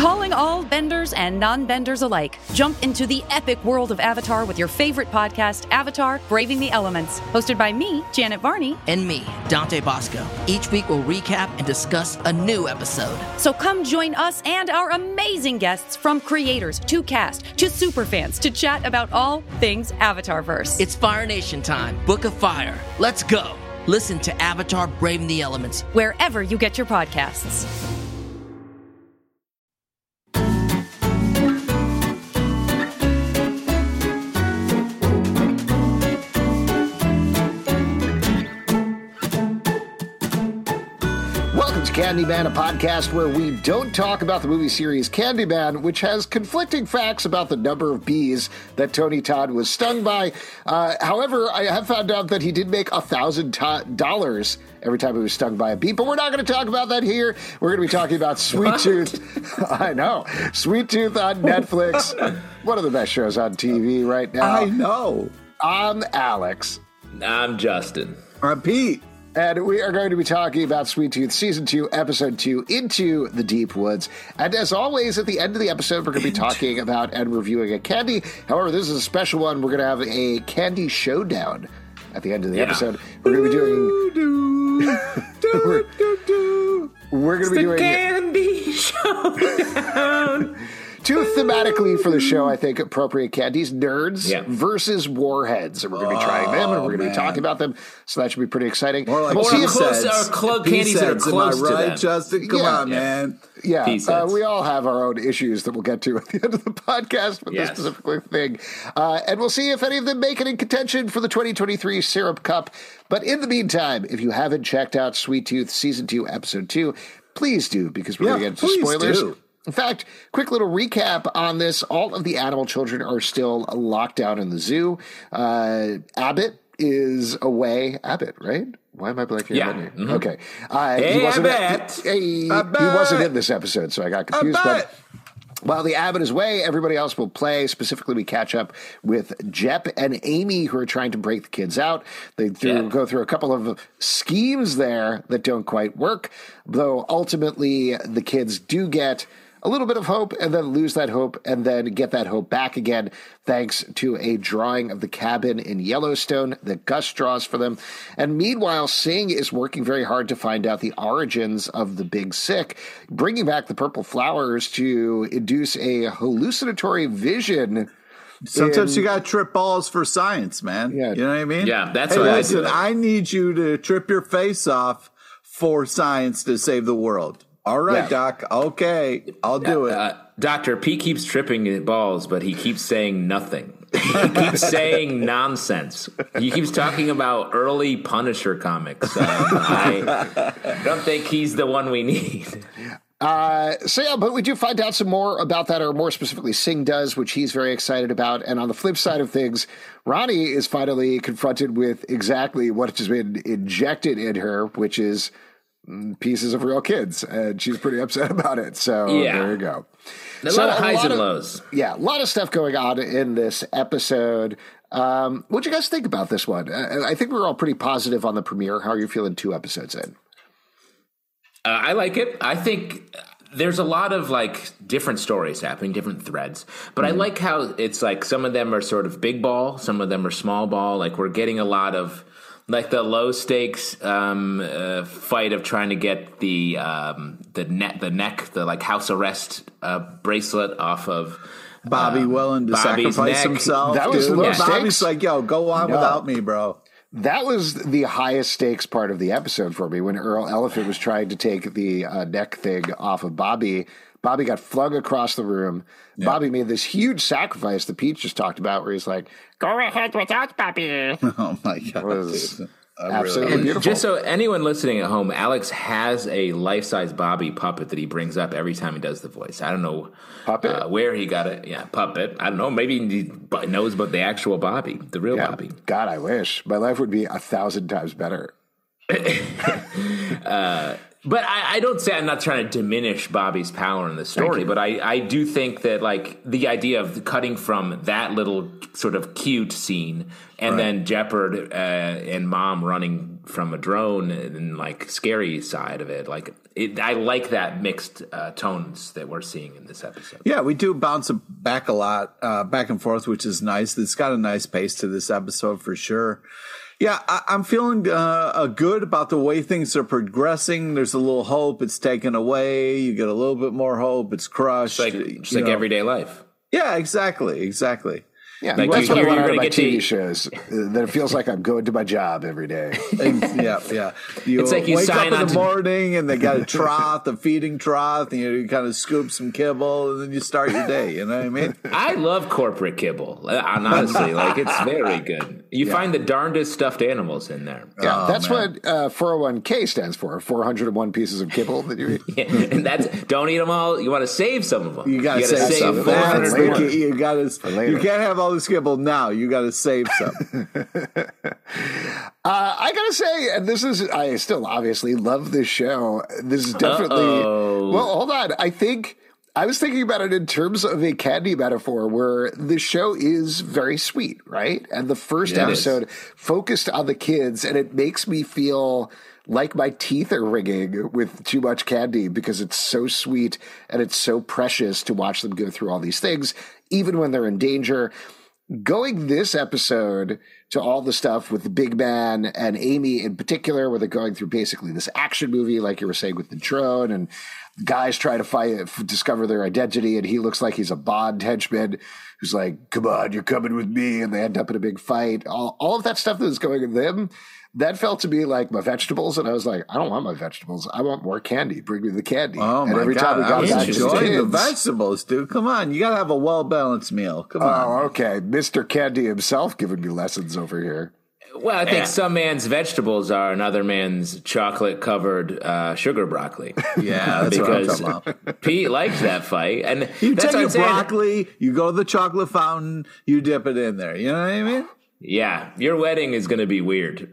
Calling all benders and non-benders alike. Jump into the epic world of Avatar with your favorite podcast, Avatar: Braving the Elements. Hosted by me, Janet Varney. And me, Dante Bosco. Each week we'll recap and discuss a new episode. So come join us and our amazing guests, from creators to cast to superfans, to chat about all things Avatarverse. It's Fire Nation time. Book of Fire. Let's go. Listen to Avatar: Braving the Elements wherever you get your podcasts. Candyman, a podcast where we don't talk about the movie series Candyman, which has conflicting facts about the number of bees that Tony Todd was stung by. However, I have found out that he did make $1,000 every time he was stung by a bee, but we're not going to talk about that here. We're going to be talking about Sweet Tooth. I know. Sweet Tooth on Netflix. One of the best shows on TV right now. I know. I'm Alex. I'm Justin. I'm Pete. And we are going to be talking about Sweet Tooth Season 2, Episode 2, Into the Deep Woods. And as always, at the end of the episode, we're going to be talking about and reviewing a candy. However, this is a special one. We're going to have a candy showdown at the end of the episode. We're going to be doing... we're going to be doing... candy showdown. Two thematically for the show, I think, appropriate candies: nerds versus warheads. And we're going to be trying them, and we're going to be talking about them. So that should be pretty exciting. More like candies that are close to them. Justin? Come on, man. Yeah, we all have our own issues that we'll get to at the end of the podcast with this specific thing. And we'll see if any of them make it in contention for the 2023 Syrup Cup. But in the meantime, if you haven't checked out Sweet Tooth Season 2, Episode 2, please do, because we're going to get into spoilers. Do. In fact, quick little recap on this. All of the animal children are still locked down in the zoo. Abbott is away. Abbott, right? Why am I blanking on that name? Okay. He wasn't in this episode, so I got confused. But while the Abbott is away, everybody else will play. Specifically, we catch up with Jep and Amy, who are trying to break the kids out. They go through a couple of schemes there that don't quite work, though ultimately the kids do get a little bit of hope and then lose that hope and then get that hope back again thanks to a drawing of the cabin in Yellowstone that Gus draws for them. And meanwhile, Singh is working very hard to find out the origins of the Big Sick, bringing back the purple flowers to induce a hallucinatory vision. Sometimes you got to trip balls for science, man. Yeah. You know what I mean? Yeah, that's what I do. I need you to trip your face off for science to save the world. All right, Doc. Okay, I'll do it. Doctor, Pete keeps tripping balls, but he keeps saying nothing. He keeps saying nonsense. He keeps talking about early Punisher comics. I don't think he's the one we need. But we do find out some more about that, or more specifically, Singh does, which he's very excited about. And on the flip side of things, Ronnie is finally confronted with exactly what has been injected in her, which is pieces of real kids, and she's pretty upset about it. So there you go. A lot of highs and lows. Yeah, a lot of stuff going on in this episode. What'd you guys think about this one? I think we were all pretty positive on the premiere. How are you feeling 2 episodes in? I like it. I think there's a lot of different stories happening, different threads. But I like how it's some of them are sort of big ball, some of them are small ball. We're getting a lot of the low stakes fight of trying to get the house arrest bracelet off of Bobby willing to Bobby's sacrifice himself. That was low stakes. Bobby's like, yo, go on without me, bro. That was the highest stakes part of the episode for me, when Earl Elephant was trying to take the neck thing off of Bobby. Bobby got flung across the room. Yeah. Bobby made this huge sacrifice that Pete just talked about, where he's like, "Go ahead without Bobby." Oh my God! It was absolutely beautiful. Just so anyone listening at home, Alex has a life-size Bobby puppet that he brings up every time he does the voice. I don't know where he got it. Yeah, puppet. I don't know. Maybe he knows about the actual Bobby, the real Bobby. God, I wish my life would be 1,000 times better. But I don't say, I'm not trying to diminish Bobby's power in the story, but I do think that like the idea of cutting from that little sort of cute scene and then Jeopard and Mom running from a drone and like scary side of it, like I like that mixed tones that we're seeing in this episode. Yeah, we do bounce back a lot, back and forth, which is nice. It's got a nice pace to this episode for sure. Yeah, I'm feeling good about the way things are progressing. There's a little hope. It's taken away. You get a little bit more hope. It's crushed. It's like everyday life. Yeah, exactly. Yeah, like that's what I want out of my TV shows. That it feels like I'm going to my job every day. Yeah. It's like you wake sign up on in the morning and they got a trough, a feeding trough, and you kind of scoop some kibble, and then you start your day. You know what I mean? I love corporate kibble. Honestly, like it's very good. You find the darndest stuffed animals in there. Yeah, that's what 401k stands for. 401 pieces of kibble that you eat. And that's don't eat them all. You want to save some of them. You got to save some. 400 more. You got to. You can't have all the kibble now. You got to save some. I gotta say, and this is, I still obviously love this show. This is definitely, well, hold on. I was thinking about it in terms of a candy metaphor where the show is very sweet, right? And the first episode focused on the kids, and it makes me feel like my teeth are ringing with too much candy because it's so sweet and it's so precious to watch them go through all these things, even when they're in danger. Going this episode to all the stuff with the big man and Amy in particular, where they're going through basically this action movie, like you were saying with the drone, and guys try to discover their identity, and he looks like he's a Bond henchman who's like, come on, you're coming with me, and they end up in a big fight. All of that stuff that was going with them, that felt to me like my vegetables, and I was like, I don't want my vegetables. I want more candy. Bring me the candy. Oh, and my every God. time we got back to enjoying the kids, vegetables, dude. Come on. You got to have a well-balanced meal. Come on. Oh, okay. Mr. Candy himself giving me lessons over here. Well, I think some man's vegetables are another man's chocolate-covered sugar broccoli. Yeah, that's because what I'm talking about. Pete likes that fight, and You that's take what your I'm saying. broccoli, you go to the chocolate fountain, you dip it in there. You know what I mean? Yeah, your wedding is going to be weird.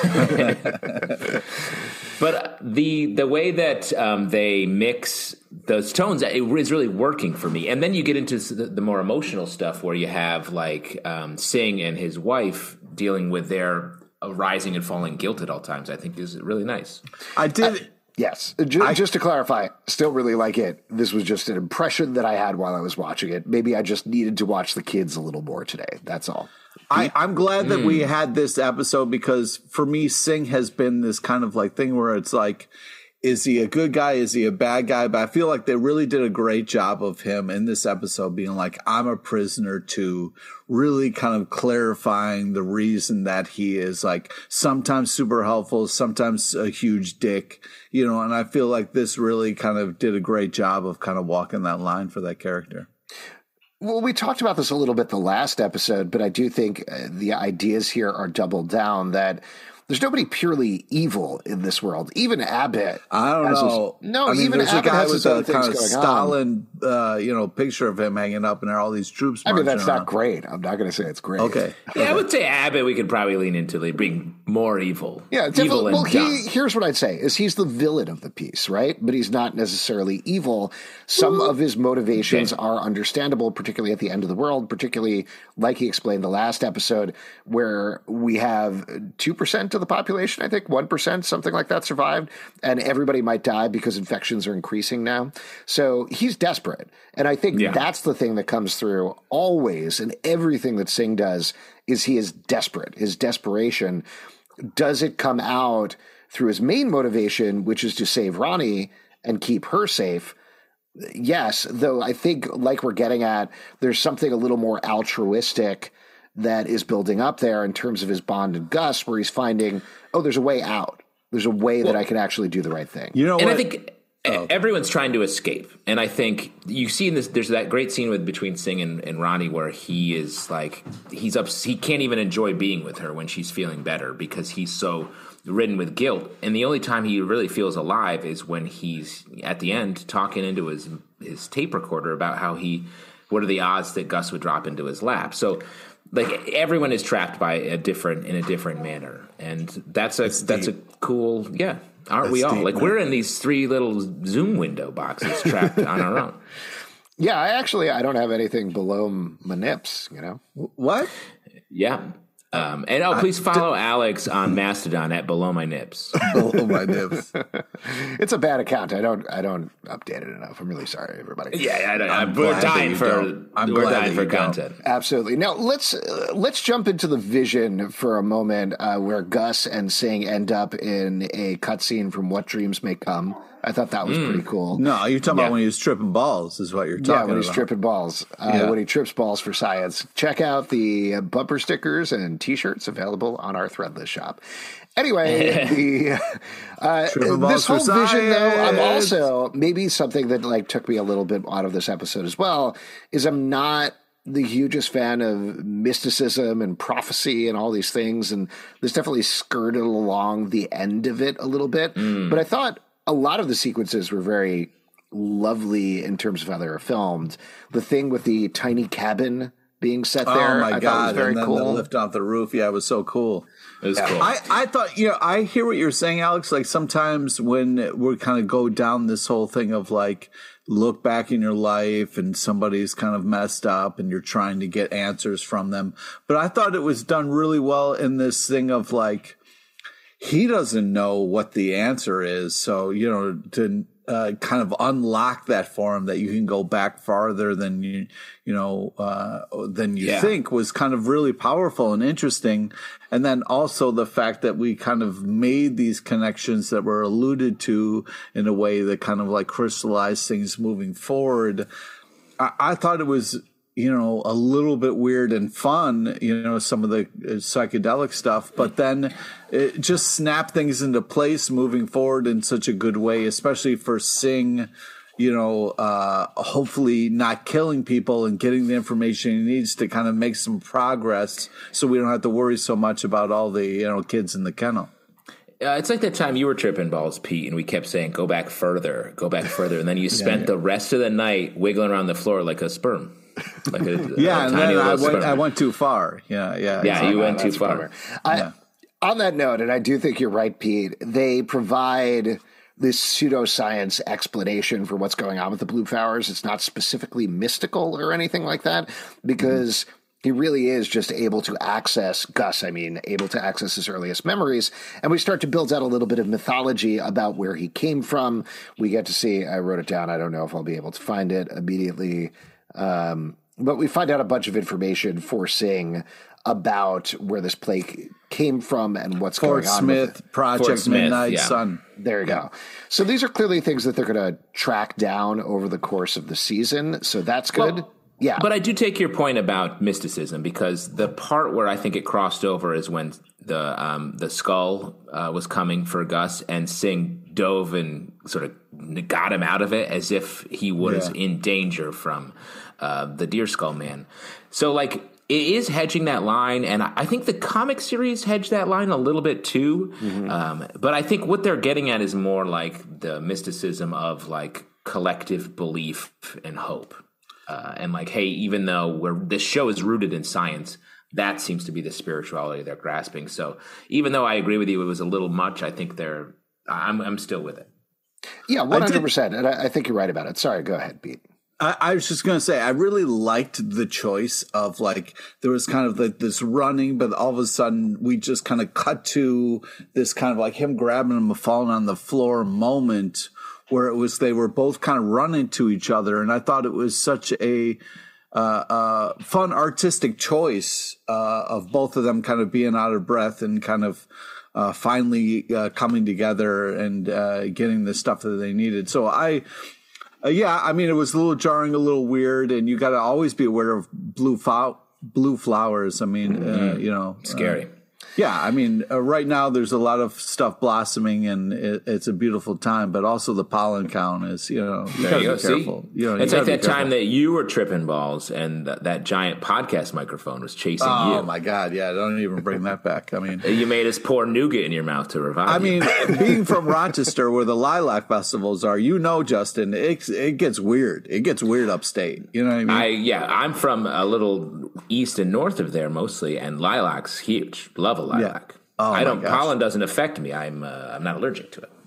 But the way that they mix those tones, it is really working for me. And then you get into the more emotional stuff where you have like Singh and his wife dealing with their rising and falling guilt at all times. I think is really nice. I did. Yes. Just to clarify, still really like it. This was just an impression that I had while I was watching it. Maybe I just needed to watch the kids a little more today. That's all. I'm glad that we had this episode because for me, Singh has been this kind of like thing where it's like, is he a good guy? Is he a bad guy? But I feel like they really did a great job of him in this episode being like, I'm a prisoner too, really kind of clarifying the reason that he is like sometimes super helpful, sometimes a huge dick, you know, and I feel like this really kind of did a great job of kind of walking that line for that character. Well, we talked about this a little bit the last episode, but I do think the ideas here are doubled down that there's nobody purely evil in this world. Even Abbott. I don't know. I mean, even Abbott has his own things going Stalin, picture of him hanging up, and there are all these troops. I mean, that's around. not great. I'm not going to say it's great. Okay. Yeah, I would say Abbott. We could probably lean into being more evil. Yeah, evil and dumb. Here's what I'd say: is he's the villain of the piece, right? But he's not necessarily evil. Some of his motivations are understandable, particularly at the end of the world. Particularly, like he explained the last episode, where we have 2% of the population, I think 1%, something like that, survived, and everybody might die because infections are increasing now. So he's desperate, and I think that's the thing that comes through always in everything that Singh does. Is he is desperate? His desperation, does it come out through his main motivation, which is to save Ronnie and keep her safe? Yes, though I think, like we're getting at, there's something a little more altruistic that is building up there in terms of his bond and Gus, where he's finding, there's a way out. There's a way that I can actually do the right thing. You know, and I think everyone's trying to escape. And I think you see in this, there's that great scene between Singh and Ronnie where he is like, he can't even enjoy being with her when she's feeling better because he's so ridden with guilt. And the only time he really feels alive is when he's at the end talking into his tape recorder about what are the odds that Gus would drop into his lap. So like everyone is trapped in a different manner. And that's a cool, Aren't we all? Like, we're in these 3 little Zoom window boxes trapped on our own. Yeah, I don't have anything below my nips, What? Yeah. Please follow Alex on Mastodon at Below My Nips. Below my nips. It's a bad account. I don't update it enough. I'm really sorry, everybody. Yeah, we're dying for content. Absolutely. Now let's jump into the vision for a moment, where Gus and Sing end up in a cutscene from What Dreams May Come. I thought that was pretty cool. No, you're talking about when he was tripping balls is what you're talking about. Yeah, when he's tripping balls. When he trips balls for science. Check out the bumper stickers and T-shirts available on our Threadless shop. Anyway, this whole vision, though, I'm also, maybe something that took me a little bit out of this episode as well, is I'm not the hugest fan of mysticism and prophecy and all these things, and this definitely skirted along the end of it a little bit. But I thought a lot of the sequences were very lovely in terms of how they were filmed. The thing with the tiny cabin being set there, I thought was very cool. The lift off the roof, it was so cool. It was cool. I thought, I hear what you're saying, Alex. Like sometimes when we kind of go down this whole thing of look back in your life and somebody's kind of messed up and you're trying to get answers from them. But I thought it was done really well in this thing of he doesn't know what the answer is. So, to kind of unlock that for him, that you can go back farther than you think, was kind of really powerful and interesting. And then also the fact that we kind of made these connections that were alluded to in a way that kind of crystallized things moving forward. I thought it was, a little bit weird and fun, some of the psychedelic stuff, but then it just snapped things into place moving forward in such a good way, especially for Sing, hopefully not killing people and getting the information he needs to kind of make some progress so we don't have to worry so much about all the, kids in the kennel. It's like that time you were tripping balls, Pete, and we kept saying, go back further, and then you spent the rest of the night wiggling around the floor like a sperm. And then I went too far. Yeah, you went too far. On that note, and I do think you're right, Pete, they provide this pseudoscience explanation for what's going on with the blue flowers. It's not specifically mystical or anything like that, because he really is just able to access his earliest memories. And we start to build out a little bit of mythology about where he came from. We get to see, I wrote it down, I don't know if I'll be able to find it immediately, but we find out a bunch of information for Sing about where this plague came from and what's going on. Project Smith, Midnight Sun. There you go. So these are clearly things that they're going to track down over the course of the season. So that's good. Well, yeah. But I do take your point about mysticism, because the part where I think it crossed over is when the skull was coming for Gus, and Sing dove and sort of got him out of it as if he was in danger from the Deer Skull Man. So it is hedging that line, and I think the comic series hedged that line a little bit too. But I think what they're getting at is more the mysticism of collective belief and hope. And hey, even though this show is rooted in science, that seems to be the spirituality they're grasping. So even though I agree with you, it was a little much, I think I'm still with it. Yeah, 100%. And I think you're right about it. Sorry, go ahead, Pete. I was just going to say, I really liked the choice of there was kind of this running, but all of a sudden we just kind of cut to this kind of him grabbing him and falling on the floor moment where they were both kind of running to each other. And I thought it was such a fun artistic choice of both of them kind of being out of breath and kind of finally coming together and getting the stuff that they needed. So it was a little jarring, a little weird, and you got to always be aware of blue flowers. I mean, scary. Right now there's a lot of stuff blossoming, and it's a beautiful time. But also the pollen count is, you gotta be careful. It's like that time that you were tripping balls, and that giant podcast microphone was chasing you. Oh my God! Yeah, don't even bring that back. I mean, you made us pour nougat in your mouth to revive you. Being from Rochester, where the lilac festivals are, Justin, it gets weird. It gets weird upstate. You know what I mean? I'm from a little east and north of there mostly, and lilac's huge. Love a lilac. Yeah. Oh, pollen doesn't affect me. I'm not allergic to it.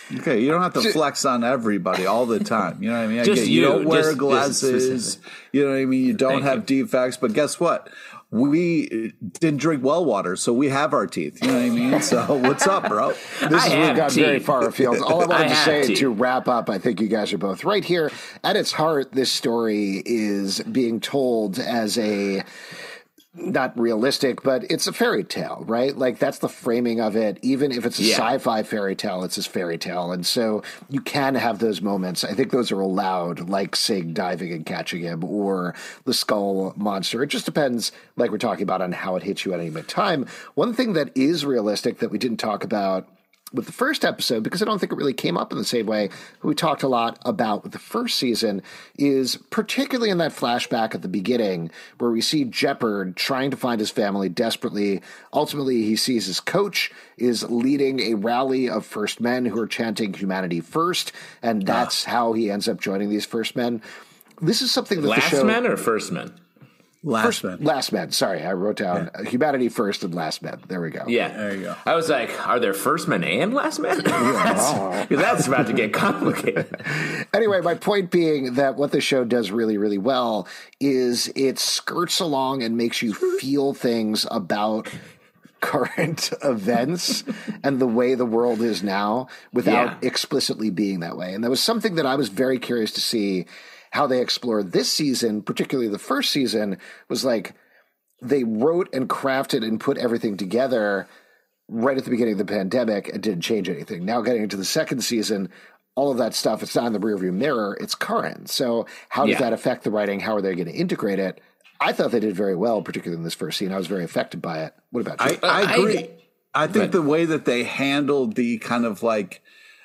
Okay, you don't have to flex on everybody all the time. You know what I mean? Just you don't wear just glasses. You know what I mean? You don't have defects. But guess what? We didn't drink well water, so we have our teeth. You know what I mean? So what's up, bro? We've got very far afield. All I wanted to say to wrap up, I think you guys are both right here. At its heart, this story is being told as a not realistic, but it's a fairy tale, right? Like that's the framing of it. Even if it's a sci-fi fairy tale, it's a fairy tale. And so you can have those moments. I think those are allowed, like Sig diving and catching him or the skull monster. It just depends, like we're talking about, on how it hits you at any time. One thing that is realistic that we didn't talk about with the first episode, because I don't think it really came up in the same way we talked a lot about with the first season, is particularly in that flashback at the beginning where we see Jeopard trying to find his family desperately. Ultimately, he sees his coach is leading a rally of First Men who are chanting humanity first, and that's how he ends up joining these First Men. This is something that Last the show... Men or First Men? Last Men. Sorry, I wrote down humanity first and last men. There we go. Yeah, there you go. I was like, are there First Men and Last Men? Because that's about to get complicated. Anyway, my point being that what the show does really, really well is it skirts along and makes you feel things about current events and the way the world is now without explicitly being that way. And that was something that I was very curious to see how they explored this season, particularly the first season, was like they wrote and crafted and put everything together right at the beginning of the pandemic and didn't change anything. Now getting into the second season, all of that stuff, it's not in the rearview mirror, it's current. So how does that affect the writing? How are they going to integrate it? I thought they did very well, particularly in this first scene. I was very affected by it. What about you? I agree. I think the way that they handled the kind of like,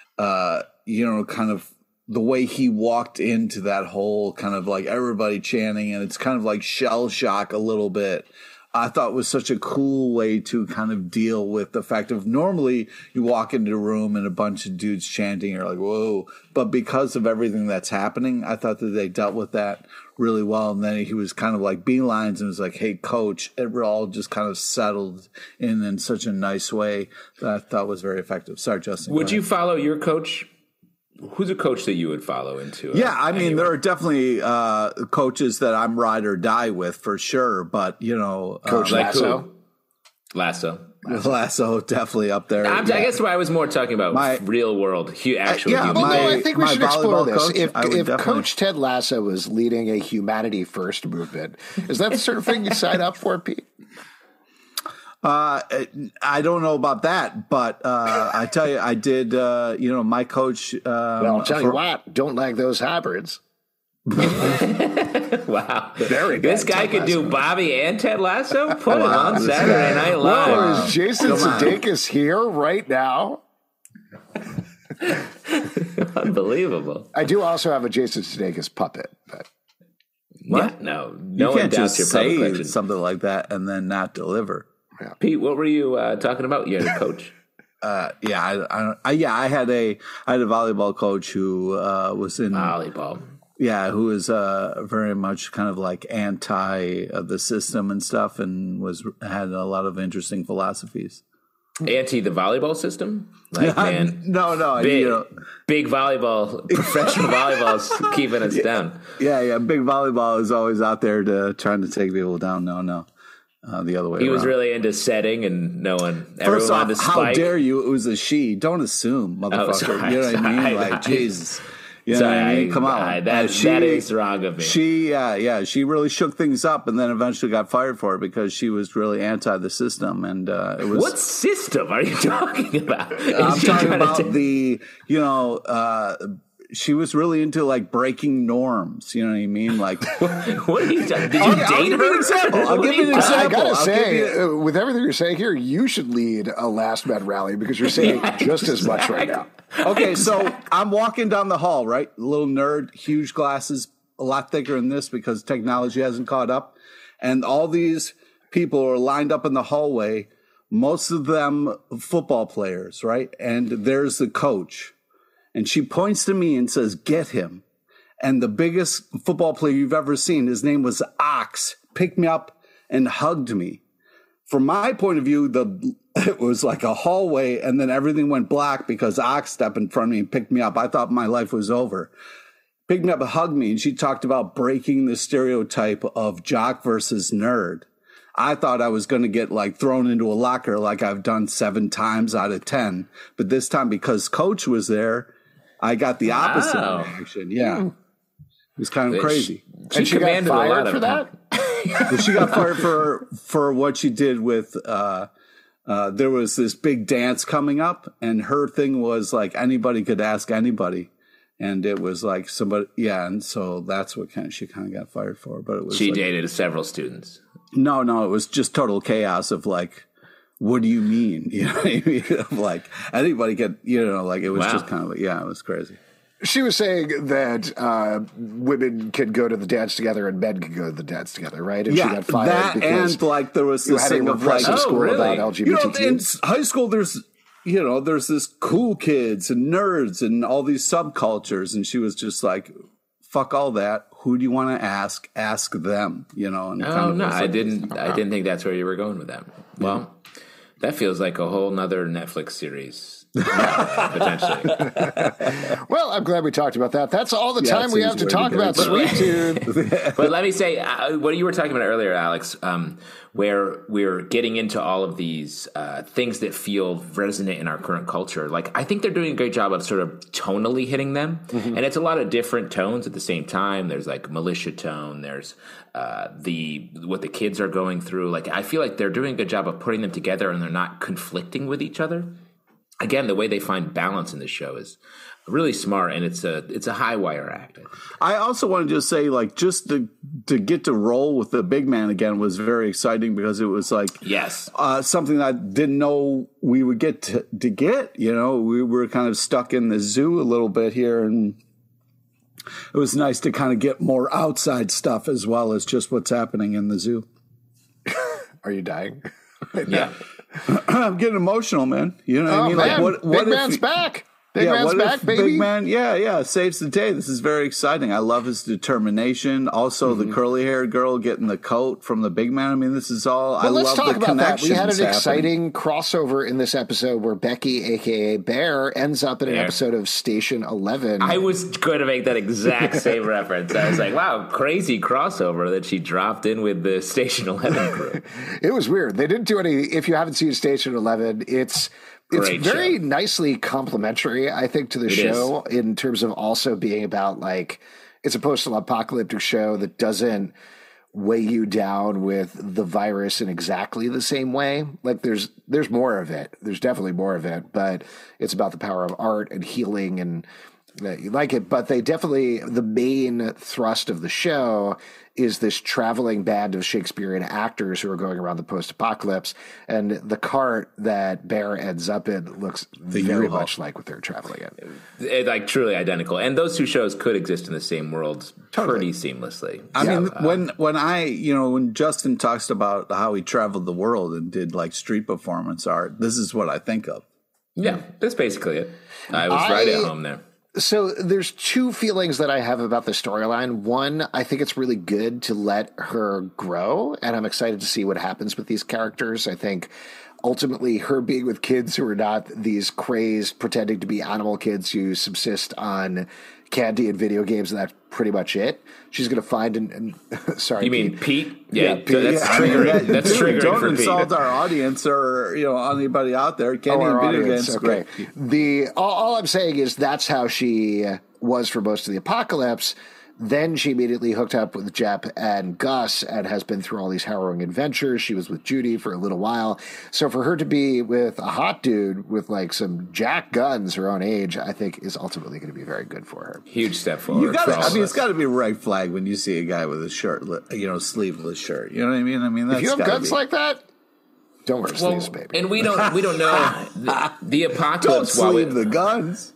kind of the way he walked into that whole kind of like everybody chanting and it's kind of like shell shock a little bit, I thought was such a cool way to kind of deal with the fact of normally you walk into a room and a bunch of dudes chanting, you're like, whoa. But because of everything that's happening, I thought that they dealt with that really well. And then he was kind of like beelines and was like, hey, coach, it all just kind of settled in such a nice way that I thought was very effective. Sorry, Justin. Would you follow your coach? Who's a coach that you would follow into? Yeah, I mean, there are definitely coaches that I'm ride or die with for sure. But, Coach Lasso? Lasso, definitely up there. I guess I was more talking about real world, actual human. I think we should explore this. If Coach Ted Lasso was leading a humanity first movement, is that the sort of thing you sign up for, Pete? I don't know about that, but I tell you, I did. My coach. Well, I'll tell you what. Don't like those hybrids. Wow, very good. This guy could do Bobby and Ted Lasso. Put him on Saturday Night Live. Whoa, is Jason Sudeikis here right now? Unbelievable. I do also have a Jason Sudeikis puppet, but. What? No you one can't doubts just your say collection. something like that and then not deliver. Yeah. Pete, what were you talking about? You had a coach. I had a volleyball coach who was in volleyball. Yeah, who was very much kind of like anti the system and stuff, and had a lot of interesting philosophies. Anti the volleyball system? Like, man, no, big volleyball, professional volleyball's keeping us down. Yeah, big volleyball is always out there trying to take people down. No. The other way around. He was really into setting and everyone wanted to spike. How dare you? It was a she. Don't assume, motherfucker. Oh, sorry, you know what I mean? Like, Jesus. You know sorry, what I mean? Come on. That is wrong of me. She really shook things up and then eventually got fired for it because she was really anti the system. And it was. What system are you talking about? I'm talking about she was really into like breaking norms. You know what I mean? Like, what are you talking? Did you date her? I'll give you an example. I gotta say, with everything you're saying here, you should lead a Last Men rally because you're saying just as much right now. Okay, so I'm walking down the hall, right? Little nerd, huge glasses, a lot thicker than this because technology hasn't caught up. And all these people are lined up in the hallway, most of them football players, right? And there's the coach. And she points to me and says, get him. And the biggest football player you've ever seen, his name was Ox, picked me up and hugged me from my point of view, it was like a hallway, and then everything went black because Ox stepped in front of me and picked me up. I thought my life was over. Picked me up and hugged me, and she talked about breaking the stereotype of jock versus nerd. I thought I was going to get like thrown into a locker like I've done 7 times out of 10. But this time, because Coach was there, I got the opposite reaction. Yeah. It was kind of crazy. She got fired for that? She got fired for what she did with there was this big dance coming up, and her thing was like anybody could ask anybody. And it was like somebody, and so that's what she kind of got fired for. But it was she dated several students. No, it was just total chaos of like, what do you mean? You know what I mean? Like anybody could, like it was just kind of, it was crazy. She was saying that women could go to the dance together and men could go to the dance together, right? And she got fired because and like there was this thing of like, school about LGBTQ. In high school, there's this cool kids and nerds and all these subcultures, and she was just like, fuck all that. Who do you want to ask? Ask them, And I didn't think that's where you were going with that. Well, that feels like a whole nother Netflix series. Potentially. Well, I'm glad we talked about that. That's all the time we have to talk about Sweet Tooth. But let me say, what you were talking about earlier, Alex, where we're getting into all of these things that feel resonant in our current culture. Like, I think they're doing a great job of sort of tonally hitting them. Mm-hmm. And it's a lot of different tones at the same time. There's like militia tone. There's what the kids are going through. Like, I feel like they're doing a good job of putting them together and they're not conflicting with each other. Again, the way they find balance in this show is really smart, and it's a high wire act. I also wanted to say, like, just to get to roll with the big man again was very exciting because it was like something that I didn't know we would get to get. We were kind of stuck in the zoo a little bit here, and it was nice to kind of get more outside stuff as well as just what's happening in the zoo. Are you dying? Yeah. I'm getting emotional, man. You know what I mean? Man. Like, what Big man's back. Big man's back, baby. Big man, saves the day. This is very exciting. I love his determination. Also, the curly-haired girl getting the coat from the big man. I mean, this is all. Well, let's talk about that. We had an exciting crossover in this episode where Becky, a.k.a. Bear, ends up in an episode of Station 11. I was going to make that exact same reference. I was like, wow, crazy crossover that she dropped in with the Station 11 crew. It was weird. They didn't do any. If you haven't seen Station 11, it's very nicely complimentary, I think, to the show in terms of also being about, like, it's a post-apocalyptic show that doesn't weigh you down with the virus in exactly the same way. Like, there's more of it. There's definitely more of it, but it's about the power of art and healing and you like it. But the main thrust of the show is this traveling band of Shakespearean actors who are going around the post-apocalypse, and the cart that Bear ends up in looks very much like what they're traveling in. Like, truly identical. And those two shows could exist in the same world pretty seamlessly. I mean, when Justin talks about how he traveled the world and did, like, street performance art, this is what I think of. Yeah, that's basically it. I was right at home there. So there's two feelings that I have about the storyline. One, I think it's really good to let her grow, and I'm excited to see what happens with these characters. I think ultimately her being with kids who are not these crazed, pretending to be animal kids who subsist on candy and video games, and that's pretty much it. She's going to find sorry, you mean Pete? Yeah, Pete. That's triggering. That's triggering don't for Pete. Don't insult our audience or anybody out there. Candy and video games. Okay. All I'm saying is that's how she was for most of the apocalypse. Then she immediately hooked up with Jep and Gus and has been through all these harrowing adventures. She was with Judy for a little while. So for her to be with a hot dude with like some jack guns her own age, I think is ultimately going to be very good for her. Huge step forward. It's got to be a red flag when you see a guy with a shirt, sleeveless shirt. You know what I mean? I mean, that's if you have guns like that, don't wear sleeves, baby. And we don't know the apocalypse. Don't sleeve the guns.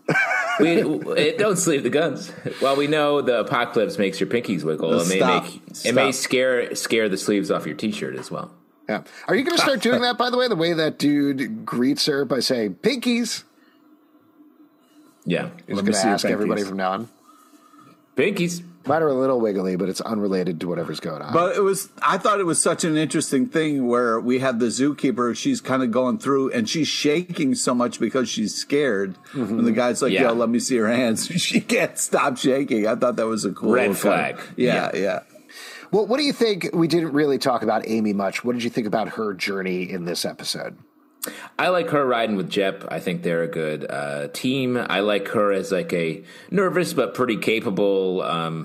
Don't sleeve the guns. Well, we know the apocalypse makes your pinkies wiggle. It may scare the sleeves off your T-shirt as well. Yeah. Are you going to start doing that, by the way? The way that dude greets her by saying pinkies. Yeah. He's going to ask everybody from now on. Pinkies. Mine are a little wiggly, but it's unrelated to whatever's going on. But I thought it was such an interesting thing where we had the zookeeper, she's kind of going through and she's shaking so much because she's scared. Mm-hmm. And the guy's like, yo, let me see her hands. She can't stop shaking. I thought that was a cool red flag. Yeah. Well, what do you think? We didn't really talk about Amy much. What did you think about her journey in this episode? I like her riding with Jep. I think they're a good team. I like her as like a nervous but pretty capable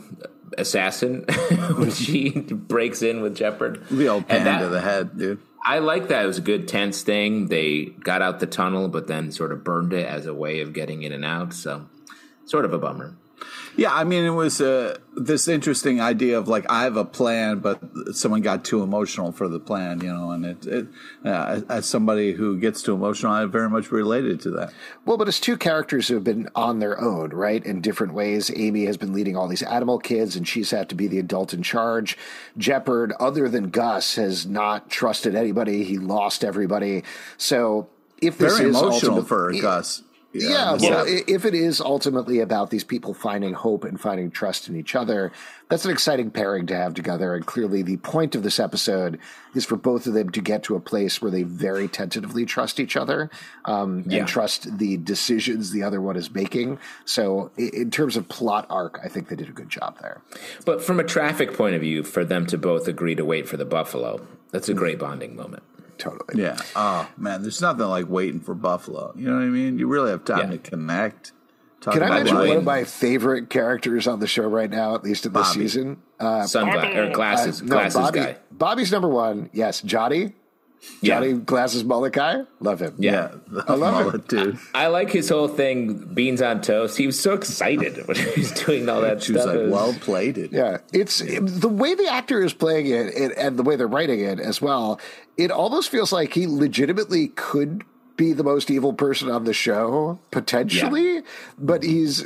assassin when she breaks in with Jeopard. The old pan to the head, dude. I like that. It was a good tense thing. They got out the tunnel, but then sort of burned it as a way of getting in and out. So sort of a bummer. Yeah, I mean, it was this interesting idea of like, I have a plan, but someone got too emotional for the plan, and as somebody who gets too emotional, I very much related to that. Well, but it's two characters who have been on their own, right, in different ways. Amy has been leading all these animal kids, and she's had to be the adult in charge. Jeopard, other than Gus, has not trusted anybody. He lost everybody. So if this very is emotional for Gus. Yeah, if it is ultimately about these people finding hope and finding trust in each other, that's an exciting pairing to have together. And clearly the point of this episode is for both of them to get to a place where they very tentatively trust each other and trust the decisions the other one is making. So in terms of plot arc, I think they did a good job there. But from a traffic point of view, for them to both agree to wait for the buffalo, that's a great bonding moment. Totally. Yeah. Oh, man, there's nothing like waiting for buffalo. You know what I mean? You really have time to connect. Can I mention one of my favorite characters on the show right now, at least in this season? Glasses guy. Bobby's number one. Yes. Johnny, glasses mullet guy. Love him. Yeah. I love it, dude. I like his whole thing, beans on toast. He was so excited when he was doing all that she stuff. Was like, well played it. Yeah. It's the way the actor is playing it and the way they're writing it as well. It almost feels like he legitimately could be the most evil person on the show, potentially, but he's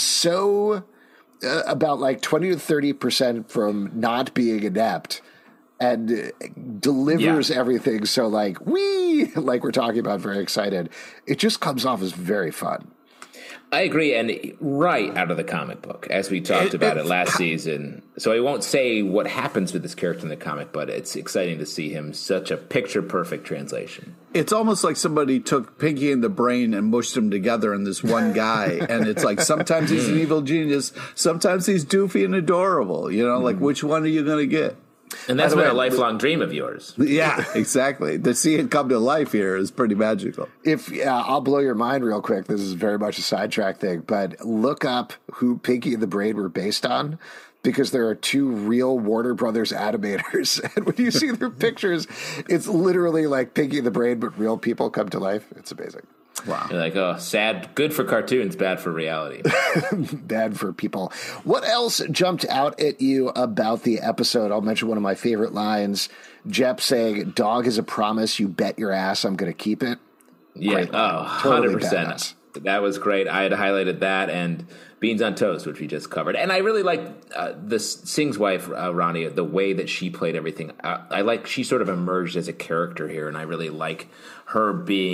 so about like 20 to 30% from not being inept and delivers everything. So like we're talking about, very excited. It just comes off as very fun. I agree, and right out of the comic book, as we talked about it last season. So I won't say what happens with this character in the comic, but it's exciting to see him, such a picture-perfect translation. It's almost like somebody took Pinky and the Brain and mushed them together in this one guy, and it's like sometimes he's an evil genius, sometimes he's doofy and adorable, like which one are you going to get? And that's been a lifelong dream of yours. Yeah, exactly. To see it come to life here is pretty magical. I'll blow your mind real quick. This is very much a sidetrack thing, but look up who Pinky and the Brain were based on, because there are two real Warner Brothers animators. And when you see their pictures, it's literally like Pinky and the Brain, but real people come to life. It's amazing. Wow. You're like, oh, sad, good for cartoons, bad for reality. Bad for people. What else jumped out at you about the episode? I'll mention one of my favorite lines. Jep saying, "Dog is a promise, you bet your ass I'm going to keep it." Yeah, totally 100%. Badass. That was great. I had highlighted that and beans on toast, which we just covered. And I really like Singh's wife, Ronnie, the way that she played everything. I like she sort of emerged as a character here, and I really like her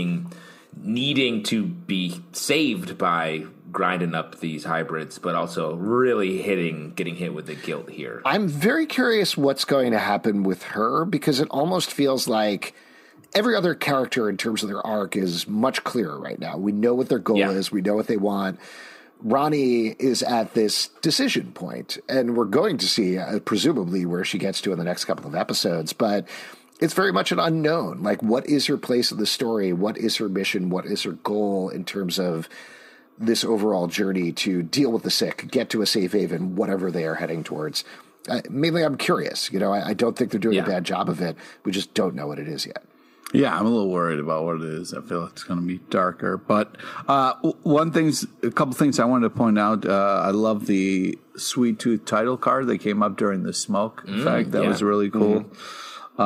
needing to be saved by grinding up these hybrids, but also really getting hit with the guilt here. I'm very curious what's going to happen with her, because it almost feels like every other character in terms of their arc is much clearer right now. We know what their goal is. We know what they want. Ronnie is at this decision point, and we're going to see presumably where she gets to in the next couple of episodes, but it's very much an unknown. Like, what is her place in the story? What is her mission? What is her goal in terms of this overall journey to deal with the sick, get to a safe haven, whatever they are heading towards? Mainly, I'm curious. I don't think they're doing a bad job of it. We just don't know what it is yet. Yeah, I'm a little worried about what it is. I feel it's going to be darker. But a couple things I wanted to point out. I love the Sweet Tooth title card that came up during the smoke. In fact, that was really cool. Mm-hmm.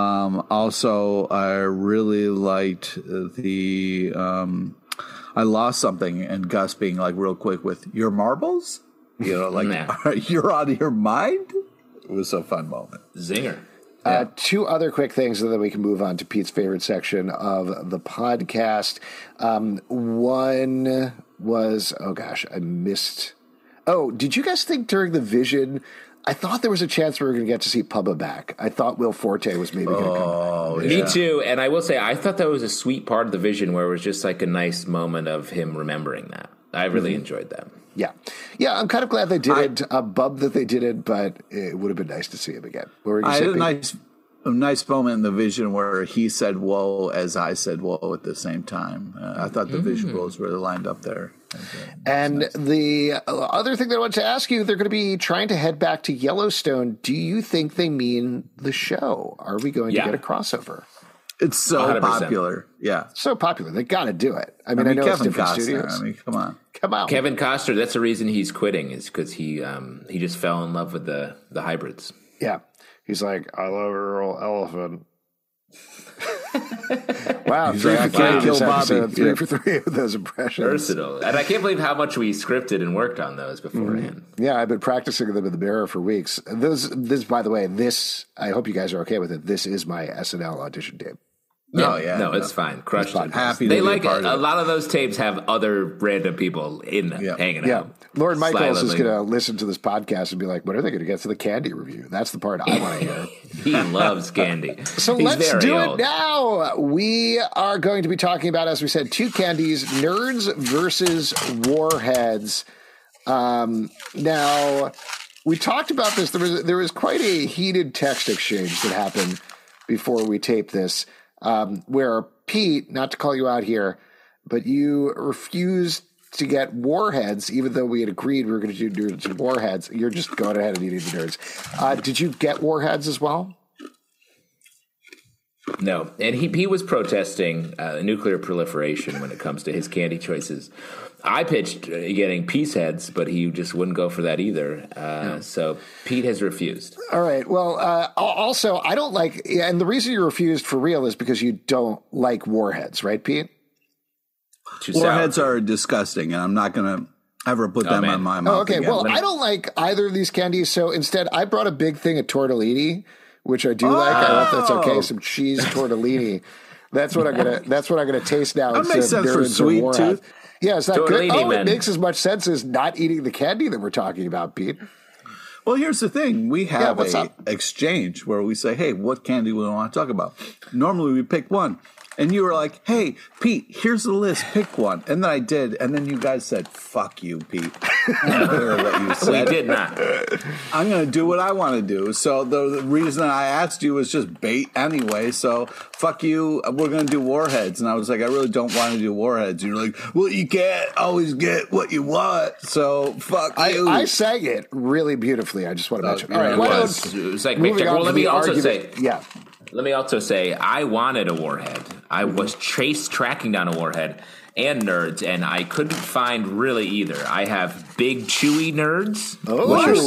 Also, I really liked I lost something, and Gus being like real quick with your marbles, you're out of your mind. It was a fun moment. Zinger. Two other quick things, and then we can move on to Pete's favorite section of the podcast. One was, I missed. Oh, did you guys think during the Vision? I thought there was a chance we were going to get to see Pubba back. I thought Will Forte was maybe going to come. Oh, Me too. And I will say, I thought that was a sweet part of the Vision where it was just like a nice moment of him remembering that. I really enjoyed that. Yeah. Yeah, I'm kind of glad they did it. I'm bummed that they did it, but it would have been nice to see him again. I had a nice moment in the Vision where he said whoa as I said whoa at the same time. I thought the visuals really lined up there. And the other thing that I wanted to ask you, they're going to be trying to head back to Yellowstone. Do you think they mean the show? Are we going to get a crossover? It's so 100%. Popular. Yeah. So popular. They got to do it. I mean, I know Kevin it's different Costner. studios. I mean, come on. Come on. Kevin Costner, that's the reason he's quitting, is because he just fell in love with the hybrids. Yeah. He's like, I love a real elephant. Wow, He's 3 like, for 3 I this kill Bobby. episode. 3 Yeah. for 3 of those impressions. Versatile. And I can't believe how much we scripted and worked on those beforehand. Yeah, I've been practicing them in the mirror for weeks. This, by the way, I hope you guys are okay with it. This is my SNL audition tape. Yeah. Oh, yeah. No, it's fine. Crushed it. Happy to They be like a part it. A of it. lot of those tapes have other random people in them hanging Yeah. out. Lord Michaels is Silently. going to listen to this podcast and be like, when are they going to get to the candy review? That's the part I want to hear. He loves candy. So He's let's very do old. it now. We are going to be talking about, as we said, two candies, Nerds versus Warheads. Now, we talked about this. There was quite a heated text exchange that happened before we taped this, where Pete, not to call you out here, but you refused to get Warheads, even though we had agreed we were going to do Nerds and Warheads. You're just going ahead and eating the Nerds. Did you get Warheads as well? No, and he was protesting nuclear proliferation when it comes to his candy choices. I pitched getting Peace Heads, but he just wouldn't go for that either. So Pete has refused. All right. Well, also, I don't like, and the reason you refused for real is because you don't like Warheads, right, Pete? Too Warheads sour. are disgusting, and I'm not going to ever put them man. on my mouth. Oh, okay. again. Well, I don't like either of these candies, so instead I brought a big thing of tortellini, which I do like. I hope that's okay. Some cheese tortellini. That's what I'm gonna taste now. That makes sense for sweet tooth. Yeah, is that good? Tortellini, Oh, man. it makes as much sense as not eating the candy that we're talking about, Pete. Well, here's the thing. We have what's a up? exchange where we say, hey, what candy we want to talk about? Normally we pick one. And you were like, hey, Pete, here's the list. Pick one. And then I did. And then you guys said, fuck you, Pete. I don't care what you We said. did not. I'm going to do what I want to do. So the reason I asked you was just bait anyway. So fuck you. We're going to do Warheads. And I was like, I really don't want to do Warheads. You're like, well, you can't always get what you want. So fuck you. I sang it really beautifully. I just want to mention. All right, It why was. don't- It was like moving on well, to let me the also argument. say. Yeah. Let me also say, I wanted a Warhead. I was tracking down a Warhead and Nerds, and I couldn't find really either. I have Big Chewy Nerds, which are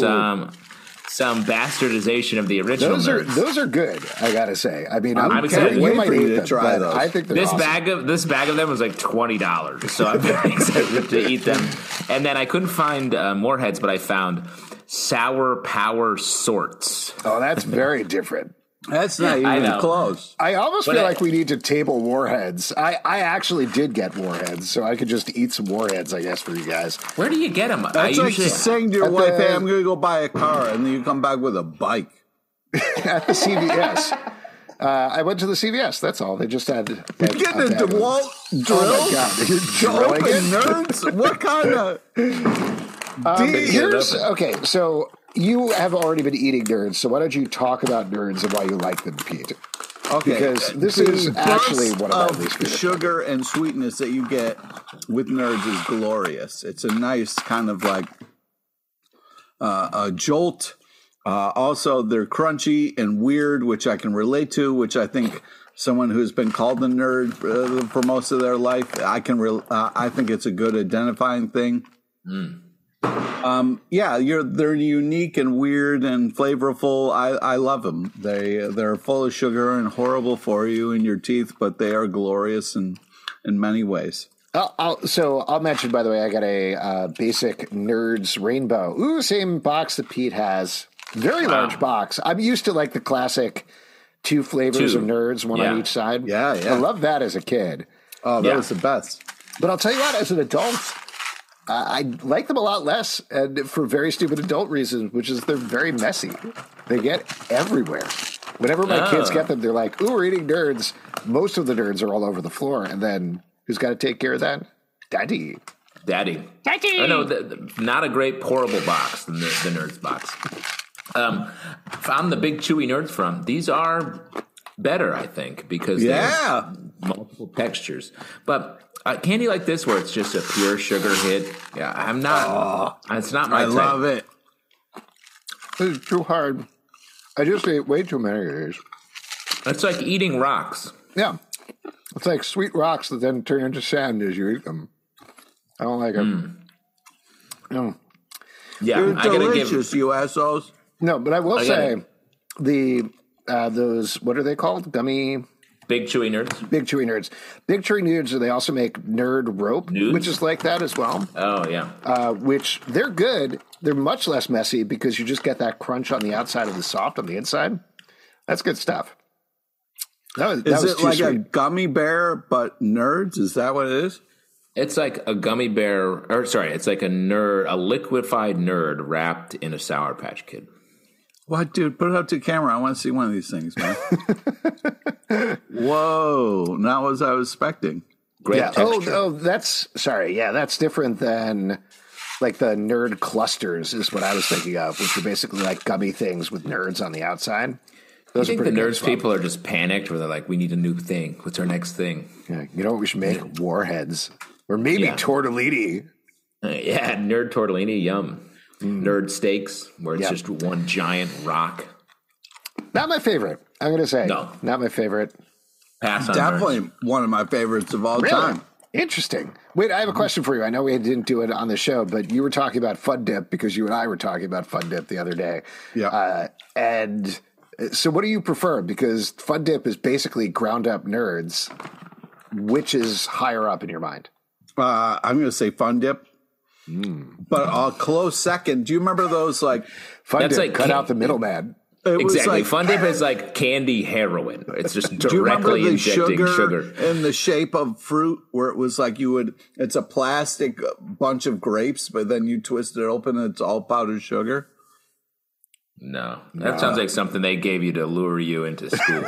some bastardization of the original Nerds. Those are good. I gotta say. I mean, I'm excited. you Wait might for you hate to them, try but those. I think they're This awesome. bag of them was like $20, so I'm very excited to eat them. And then I couldn't find Warheads, but I found Sour Power Sorts. Oh, that's very different. That's not I even know. close. I almost But feel I- like we need to table Warheads. I actually did get Warheads, so I could just eat some Warheads, I guess, for you guys. Where do you get them? That's like saying to your At wife, the- hey, I'm going to go buy a car, and then you come back with a bike. At the CVS. I went to the CVS, that's all. They just had... You're getting a DeWalt drill? Oh, my God. You're To drilling open it? nerds? What kind of... Here's... Okay, so you have already been eating Nerds, so why don't you talk about Nerds and why you like them, Pete? Okay. Because this The is actually burst one of my of least favorite. sugar and sweetness that you get with nerds is glorious. It's a nice kind of like a jolt. Also, they're crunchy and weird, which I can relate to, which I think someone who's been called a nerd for most of their life, I think it's a good identifying thing. They're unique and weird and flavorful. I love them. They're full of sugar and horrible for you and your teeth, but they are glorious in many ways. I'll mention, by the way, I got a basic Nerds Rainbow. Ooh, same box that Pete has. Very large box. I'm used to like the classic 2 flavors of Nerds, one on each side. Yeah. I love that as a kid. Oh, that was the best. But I'll tell you what, as an adult, I like them a lot less, and for very stupid adult reasons, which is they're very messy. They get everywhere. Whenever my kids get them, they're like, "Ooh, we're eating nerds." Most of the nerds are all over the floor, and then who's got to take care of that? Daddy. Oh, no, not a great pourable box, the Nerds box. On the Big Chewy Nerds front, these are better, I think, because they have multiple textures. But candy like this, where it's just a pure sugar hit, I'm not. It's not my type. I love it. This is too hard. I just ate way too many of these. It's like eating rocks. Yeah. It's like sweet rocks that then turn into sand as you eat them. I don't like them. No. Yeah, They're delicious, you assholes. No, but I will say those, what are they called? Gummy... Big Chewy Nerds? Big Chewy Nerds. Big Chewy Nerds, they also make Nerd Rope, which is like that as well. Oh, yeah. Which, they're good. They're much less messy because you just get that crunch on the outside of the soft on the inside. That's good stuff. That is was it like sweet. a gummy bear, but nerds? Is that what it is? It's like a gummy bear, it's like a liquefied nerd wrapped in a Sour Patch Kid. What, dude? Put it up to the camera. I want to see one of these things, man. Whoa. Not what I was expecting. Great texture. That's different than like the nerd clusters is what I was thinking of, which are basically like gummy things with nerds on the outside. I think the nerds people are just panicked where they're like, we need a new thing. What's our next thing? Yeah, you know what we should make? Warheads. Or maybe tortellini. Nerd tortellini, yum. Nerd steaks, where it's just one giant rock. Not my favorite. I'm going to say. No. Not my favorite. Pass on Definitely nerds. one of my favorites of all Really? time. Interesting. Wait, I have a question for you. I know we didn't do it on the show, but you were talking about Fun Dip because you and I were talking about Fun Dip the other day. Yeah. And so what do you prefer? Because Fun Dip is basically ground up nerds. Which is higher up in your mind? I'm going to say Fun Dip. But a close second. Do you remember those like Fun That's Dip like cut out the middleman? Exactly. Fun Dip is like candy heroin. It's just do you remember directly the injecting sugar in the shape of fruit, where it was like it's a plastic bunch of grapes, but then you twist it open and it's all powdered sugar. No, that sounds like something they gave you to lure you into school.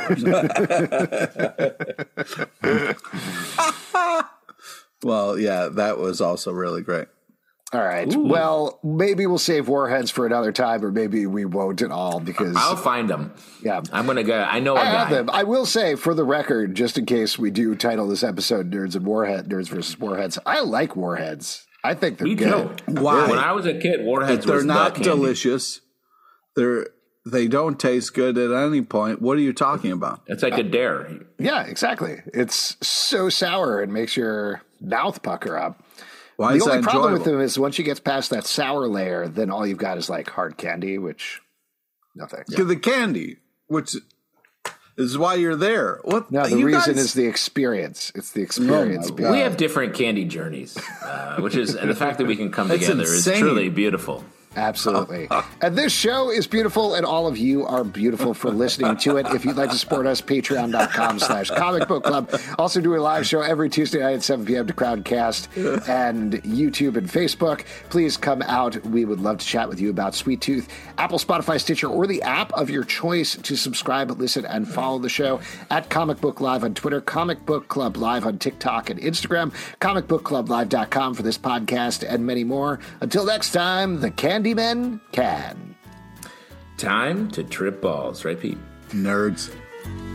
Or something. Well, yeah, that was also really great. All right. Ooh. Well, maybe we'll save Warheads for another time, or maybe we won't at all because I'll find them. Yeah, I'm gonna go. I know. I have them. I will say, for the record, just in case we do title this episode "Nerds and Nerds versus Warheads," I like Warheads. I think they're good. Why? When I was a kid, Warheads they're was not the delicious. They don't taste good at any point. What are you talking about? It's like a dare. Yeah, exactly. It's so sour it makes your mouth pucker up. Why the is only that problem with enjoyable? them is once you get past that sour layer, then all you've got is like hard candy, which no thanks. The candy, which is why you're there. What? No, the you reason guys- is the experience. It's the experience. Oh my God. We have different candy journeys, which is and the fact that we can come That's together is insane. truly beautiful. Absolutely. And this show is beautiful, and all of you are beautiful for listening to it. If you'd like to support us, patreon.com/Comic Book Club. Also do a live show every Tuesday night at 7 p.m. to Crowdcast and YouTube and Facebook. Please come out. We would love to chat with you about Sweet Tooth, Apple, Spotify, Stitcher, or the app of your choice to subscribe, listen, and follow the show at Comic Book Live on Twitter, Comic Book Club Live on TikTok and Instagram, comicbookclublive.com for this podcast and many more. Until next time, the Candymen can. Time to trip balls, right, Pete? Nerds.